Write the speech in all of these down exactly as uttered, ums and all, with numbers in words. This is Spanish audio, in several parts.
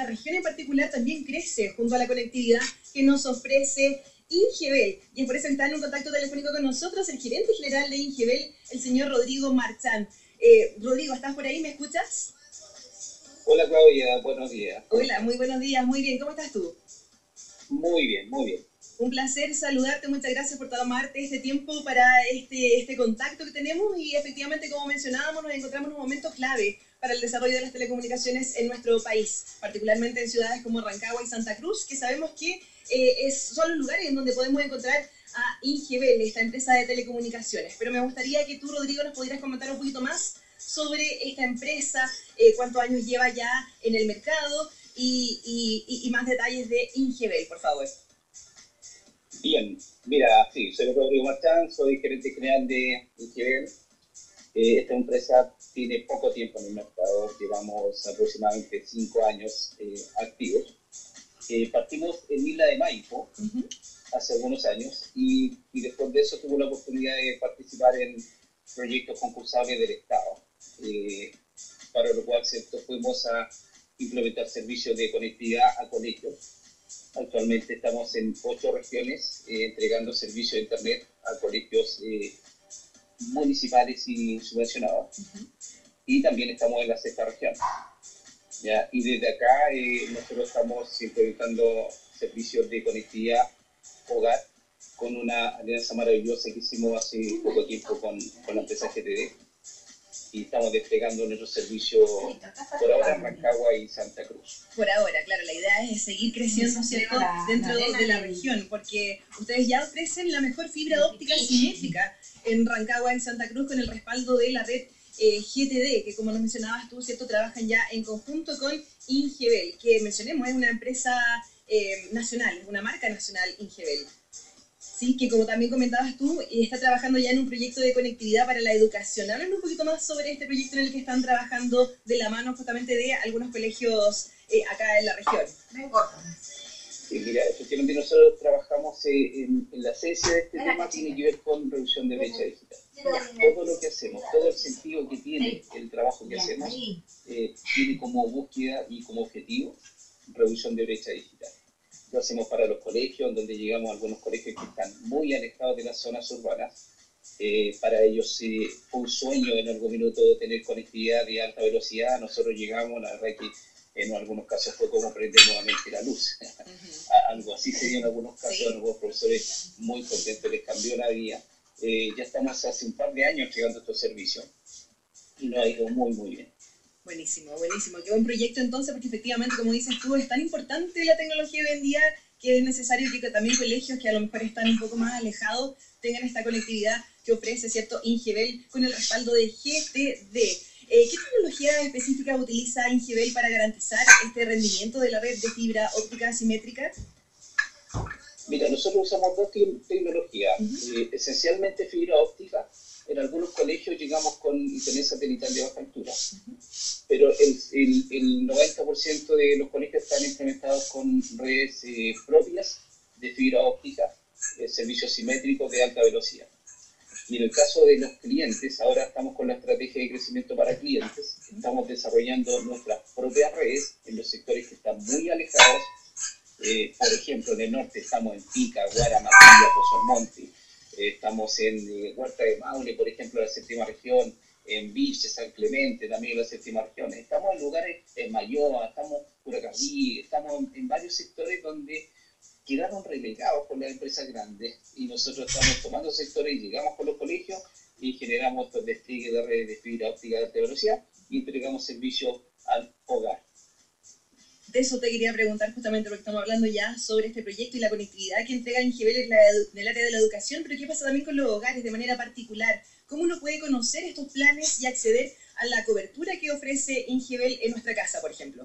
región en particular también crece junto a la conectividad que nos ofrece Ingebel. Y es por eso que está en un contacto telefónico con nosotros el gerente general de Ingebel, el señor Rodrigo Marchán. Eh, Rodrigo, ¿estás por ahí? ¿Me escuchas? Hola Claudia, buenos días. Hola, muy buenos días, muy bien. ¿Cómo estás tú? Muy bien, muy bien. Un placer saludarte, muchas gracias por tomarte este tiempo para este, este contacto que tenemos y efectivamente, como mencionábamos, nos encontramos en un momento clave para el desarrollo de las telecomunicaciones en nuestro país, particularmente en ciudades como Rancagua y Santa Cruz, que sabemos que eh, es, son los lugares en donde podemos encontrar a Ingebel, esta empresa de telecomunicaciones. Pero me gustaría que tú, Rodrigo, nos pudieras comentar un poquito más sobre esta empresa, eh, cuántos años lleva ya en el mercado y, y, y más detalles de Ingebel, por favor. Bien, mira, sí, soy Rodrigo Marchán, soy gerente general de Ingebel. Eh, esta empresa tiene poco tiempo en el mercado, llevamos aproximadamente cinco años eh, activos. Eh, partimos en Isla de Maipo uh-huh. hace algunos años y, y después de eso tuve la oportunidad de participar en proyectos concursables del Estado, eh, para lo cual ¿cierto? fuimos a implementar servicios de conectividad a colegios. Actualmente estamos en ocho regiones eh, entregando servicios de internet a colegios eh, municipales y subvencionados. Uh-huh. Y también estamos en la sexta región. ¿Ya? Y desde acá eh, nosotros estamos implementando servicios de conectividad hogar con una alianza maravillosa que hicimos hace poco tiempo con, con la empresa G T D. Y estamos desplegando nuestro servicio por ahora en Rancagua y Santa Cruz. Por ahora, claro, la idea es seguir creciendo, ¿cierto?, dentro de la región, porque ustedes ya ofrecen la mejor fibra óptica simétrica en Rancagua y Santa Cruz con el respaldo de la red eh, G T D, que como nos mencionabas tú, ¿cierto?, trabajan ya en conjunto con Ingebel, que mencionemos, es una empresa eh, nacional, una marca nacional Ingebel. Sí, que como también comentabas tú, está trabajando ya en un proyecto de conectividad para la educación. Háblanos un poquito más sobre este proyecto en el que están trabajando de la mano justamente de algunos colegios eh, acá en la región. Sí, mira, efectivamente nosotros trabajamos eh, en, en la esencia de este tema, tiene que ver con reducción de brecha digital. Todo lo que hacemos, todo el sentido que tiene el trabajo que hacemos, eh, tiene como búsqueda y como objetivo reducción de brecha digital. Lo hacemos para los colegios, donde llegamos a algunos colegios que están muy alejados de las zonas urbanas. Eh, para ellos eh, fue un sueño en algún minuto tener conectividad de alta velocidad. Nosotros llegamos, la verdad que en algunos casos fue como prender nuevamente la luz. Uh-huh. Algo así se dio en algunos casos, sí. Algunos profesores muy contentos, les cambió la vida. Eh, ya estamos hace un par de años entregando estos servicios y nos ha ido muy, muy bien. Buenísimo, buenísimo. Qué buen proyecto entonces, porque efectivamente, como dices tú, es tan importante la tecnología hoy en día que es necesario que también colegios que a lo mejor están un poco más alejados tengan esta conectividad que ofrece, ¿cierto?, Ingebel con el respaldo de G T D. Eh, ¿Qué tecnología específica utiliza Ingebel para garantizar este rendimiento de la red de fibra óptica simétrica? Mira, nosotros usamos dos te- tecnologías, uh-huh. eh, esencialmente fibra óptica. En algunos colegios llegamos con internet satelital de baja altura, uh-huh. pero el, el, el noventa por ciento de los colegios están implementados con redes eh, propias de fibra óptica, eh, servicios simétricos de alta velocidad. Y en el caso de los clientes, ahora estamos con la estrategia de crecimiento para clientes, estamos desarrollando nuestras propias redes en los sectores que están muy alejados. Eh, por ejemplo, en el norte estamos en Pica, Guara, Matilla, Pozo Almonte. Estamos en eh, Huerta de Maule, por ejemplo, la séptima región, en Vilche, San Clemente, también la séptima región. Estamos en lugares, en Mayoa, estamos en Curacaví, estamos en, en varios sectores donde quedaron relegados por las empresas grandes y nosotros estamos tomando sectores y llegamos con los colegios y generamos estos despliegues de redes de fibra óptica de alta velocidad y entregamos servicios al hogar. De eso te quería preguntar justamente porque estamos hablando ya sobre este proyecto y la conectividad que entrega Ingebel en, la edu- en el área de la educación, pero ¿qué pasa también con los hogares de manera particular? ¿Cómo uno puede conocer estos planes y acceder a la cobertura que ofrece Ingebel en nuestra casa, por ejemplo?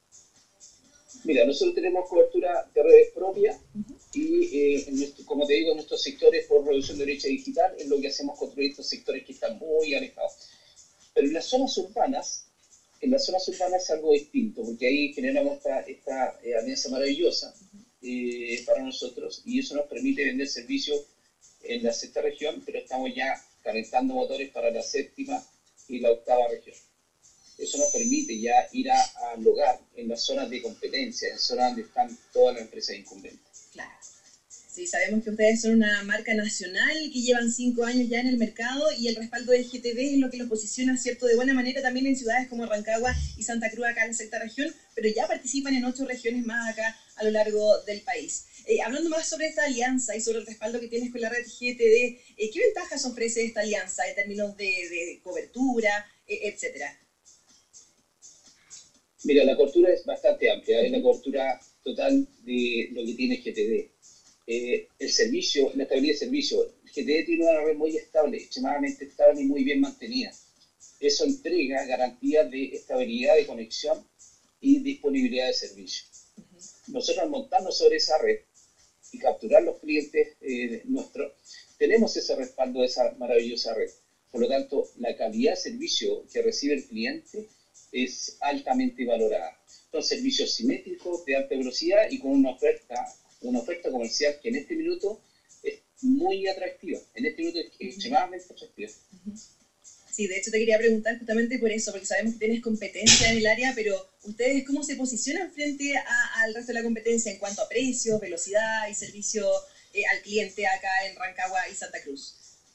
Mira, nosotros tenemos cobertura de redes propias uh-huh. y, eh, en nuestro, como te digo, en nuestros sectores por reducción de brecha digital es lo que hacemos, construir estos sectores que están muy alejados. Pero en las zonas urbanas, En las zonas urbanas es algo distinto, porque ahí generamos esta, esta eh, alianza maravillosa eh, para nosotros y eso nos permite vender servicios en la sexta región, pero estamos ya calentando motores para la séptima y la octava región. Eso nos permite ya ir a, a logar en las zonas de competencia, en zonas donde están todas las empresas incumbentes. Claro. Sí, sabemos que ustedes son una marca nacional que llevan cinco años ya en el mercado y el respaldo de G T B es lo que los posiciona, ¿cierto?, de buena manera también en ciudades como Rancagua y Santa Cruz acá en la sexta región, pero ya participan en ocho regiones más acá a lo largo del país. Eh, hablando más sobre esta alianza y sobre el respaldo que tienes con la red G T D, eh, ¿qué ventajas ofrece esta alianza en términos de, de cobertura, eh, etcétera? Mira, la cobertura es bastante amplia, es la cobertura total de lo que tiene G T D. Eh, el servicio, la estabilidad de servicio, G T D tiene una red muy estable, extremadamente estable y muy bien mantenida. Eso entrega garantías de estabilidad de conexión y disponibilidad de servicio. Uh-huh. Nosotros al montarnos sobre esa red y capturar los clientes eh, nuestros, tenemos ese respaldo de esa maravillosa red. Por lo tanto, la calidad de servicio que recibe el cliente es altamente valorada. Son servicios simétricos de alta velocidad y con una oferta, una oferta comercial que en este minuto es muy atractiva. En este minuto es extremadamente atractiva. Sí, de hecho te quería preguntar justamente por eso, porque sabemos que tienes competencia en el área, pero ¿ustedes cómo se posicionan frente a, al resto de la competencia en cuanto a precios, velocidad y servicio eh, al cliente acá en Rancagua y Santa Cruz?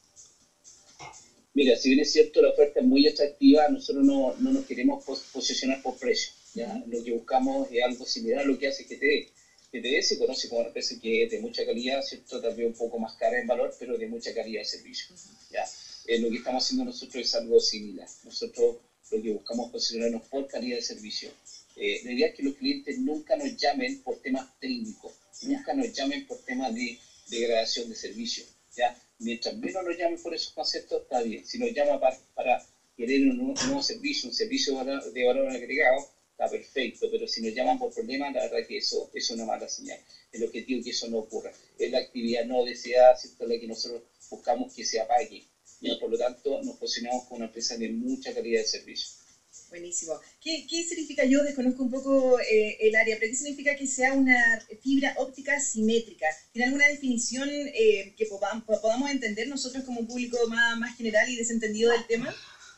Mira, si bien es cierto, la oferta es muy atractiva, nosotros no, no nos queremos pos posicionar por precio, ¿ya? Uh-huh. Lo que buscamos es algo similar a lo que hace G T D. G T D se conoce como una empresa que es de mucha calidad, ¿cierto? Tal vez un poco más cara en valor, pero de mucha calidad de servicio, ¿ya? Eh, lo que estamos haciendo nosotros es algo similar. Nosotros lo que buscamos es posicionarnos por calidad de servicio. Eh, la idea es que los clientes nunca nos llamen por temas técnicos, nunca nos llamen por temas de degradación de servicio, ¿ya? Mientras menos nos llamen por esos conceptos, está bien. Si nos llama para, para querer un nuevo, un nuevo servicio, un servicio de valor, de valor agregado, está perfecto. Pero si nos llaman por problemas, la verdad que eso, eso es una mala señal. El objetivo es que eso no ocurra. Es la actividad no deseada, ¿cierto?, la que nosotros buscamos que se apague. Y por lo tanto, nos posicionamos como una empresa de mucha calidad de servicio. Buenísimo. ¿Qué, qué significa? Yo desconozco un poco eh, el área, pero ¿qué significa que sea una fibra óptica simétrica? ¿Tiene alguna definición eh, que podamos, podamos entender nosotros como público más, más general y desentendido del tema?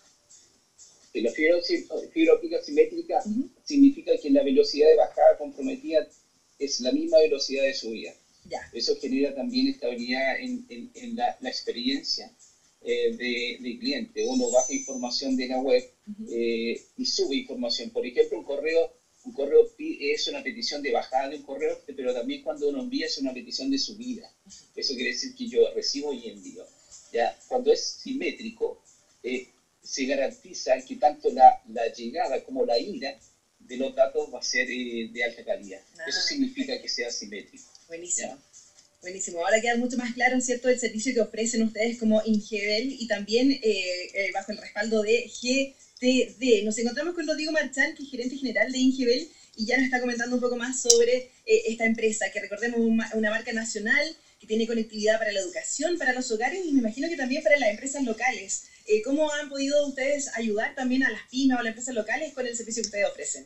La fibra, fibra óptica simétrica uh-huh. significa que la velocidad de bajada comprometida es la misma velocidad de subida. Ya. Eso genera también estabilidad en, en, en la, la experiencia Eh, de, de cliente. Uno baja información de la web uh-huh. eh, y sube información. Por ejemplo, un correo, un correo es una petición de bajada de un correo, pero también cuando uno envía es una petición de subida. Uh-huh. Eso quiere decir que yo recibo y envío. ¿Ya? Cuando es simétrico, eh, se garantiza que tanto la, la llegada como la ida de los datos va a ser eh, de alta calidad. Ah, Eso significa que sea simétrico. Buenísimo. ¿Ya? Buenísimo. Ahora queda mucho más claro, ¿cierto?, el servicio que ofrecen ustedes como Ingebel y también eh, eh, bajo el respaldo de G T D. Nos encontramos con Rodrigo Marchán, que es gerente general de Ingebel, y ya nos está comentando un poco más sobre eh, esta empresa, que recordemos una, una marca nacional que tiene conectividad para la educación, para los hogares y me imagino que también para las empresas locales. Eh, ¿Cómo han podido ustedes ayudar también a las pymes o a las empresas locales con el servicio que ustedes ofrecen?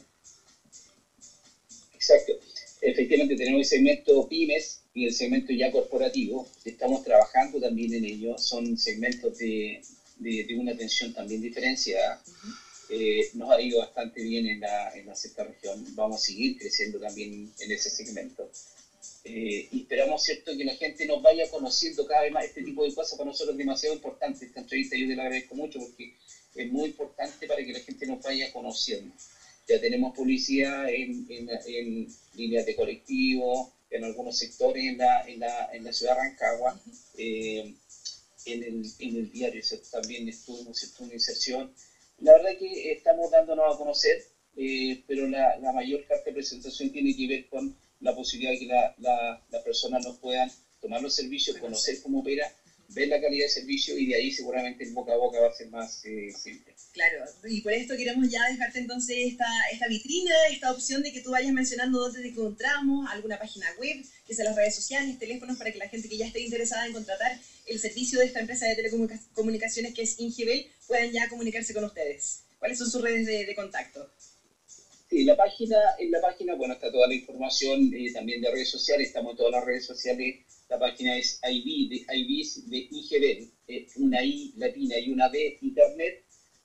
Exacto. Efectivamente tenemos el segmento pymes y el segmento ya corporativo. Estamos trabajando también en ello. Son segmentos de, de, de una atención también diferenciada. Uh-huh. eh, nos ha ido bastante bien en la, en la sexta región. Vamos a seguir creciendo también en ese segmento. Eh, y esperamos, ¿cierto?, que la gente nos vaya conociendo cada vez más. Este tipo de cosas para nosotros es demasiado importante. Esta entrevista yo te la agradezco mucho porque es muy importante para que la gente nos vaya conociendo. Ya tenemos publicidad en, en, en líneas de colectivo, en algunos sectores en la, en la, en la ciudad de Rancagua, eh, en, el, en el diario también estuvimos en una inserción. La verdad es que estamos dándonos a conocer, eh, pero la, la mayor carta de presentación tiene que ver con la posibilidad de que la, la, las personas nos puedan tomar los servicios, conocer cómo opera, ver la calidad de servicio y de ahí seguramente el boca a boca va a ser más eh, simple. Claro, y por esto queremos ya dejarte entonces esta, esta vitrina, esta opción de que tú vayas mencionando dónde te encontramos, alguna página web, que sea las redes sociales, teléfonos, para que la gente que ya esté interesada en contratar el servicio de esta empresa de telecomunicaciones que es Ingebel puedan ya comunicarse con ustedes. ¿Cuáles son sus redes de, de contacto? Sí, la página, en la página, bueno, está toda la información eh, también de redes sociales, estamos en todas las redes sociales. La página es I B, de, I B de Ingebel, eh, una I latina y una D, Internet.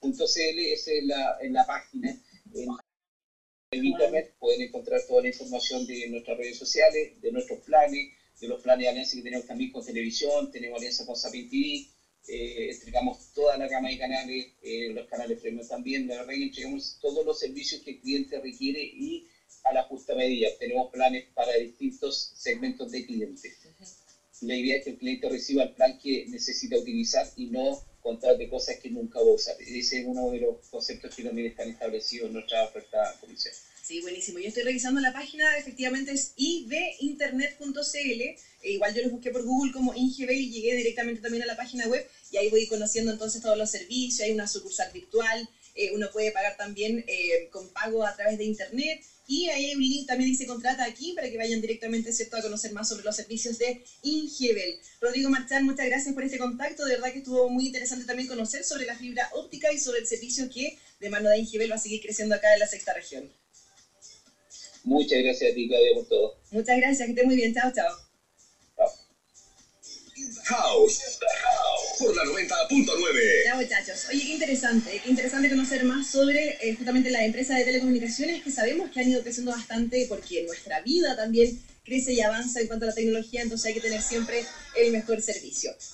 punto c l, esa es la, en la página. En internet pueden encontrar toda la información de nuestras redes sociales, de nuestros planes, de los planes de alianza que tenemos también con televisión, tenemos alianza con Sapin T V, eh, entregamos toda la gama de canales, eh, los canales premium también, la verdad que entregamos todos los servicios que el cliente requiere y a la justa medida. Tenemos planes para distintos segmentos de clientes. La idea es que el cliente reciba el plan que necesita utilizar y no contrate cosas que nunca va a usar. Ese es uno de los conceptos que también están establecidos en nuestra oferta comercial. Sí, buenísimo. Yo estoy revisando la página, efectivamente es i b internet punto c l. E igual yo los busqué por Google como Ingebel y llegué directamente también a la página web y ahí voy conociendo entonces todos los servicios. Hay una sucursal virtual, eh, uno puede pagar también eh, con pago a través de internet. Y ahí hay un link, también dice contrata aquí, para que vayan directamente, ¿cierto?, a conocer más sobre los servicios de Ingebel. Rodrigo Marchán, muchas gracias por este contacto. De verdad que estuvo muy interesante también conocer sobre la fibra óptica y sobre el servicio que de mano de Ingebel va a seguir creciendo acá en la sexta región. Muchas gracias a ti, Claudia, por todo. Muchas gracias, que esté muy bien. Chao, chao. House, House, por la noventa punto nueve. Ya, muchachos. Oye, qué interesante, qué interesante conocer más sobre eh, justamente las empresas de telecomunicaciones que sabemos que han ido creciendo bastante porque nuestra vida también crece y avanza en cuanto a la tecnología, entonces hay que tener siempre el mejor servicio.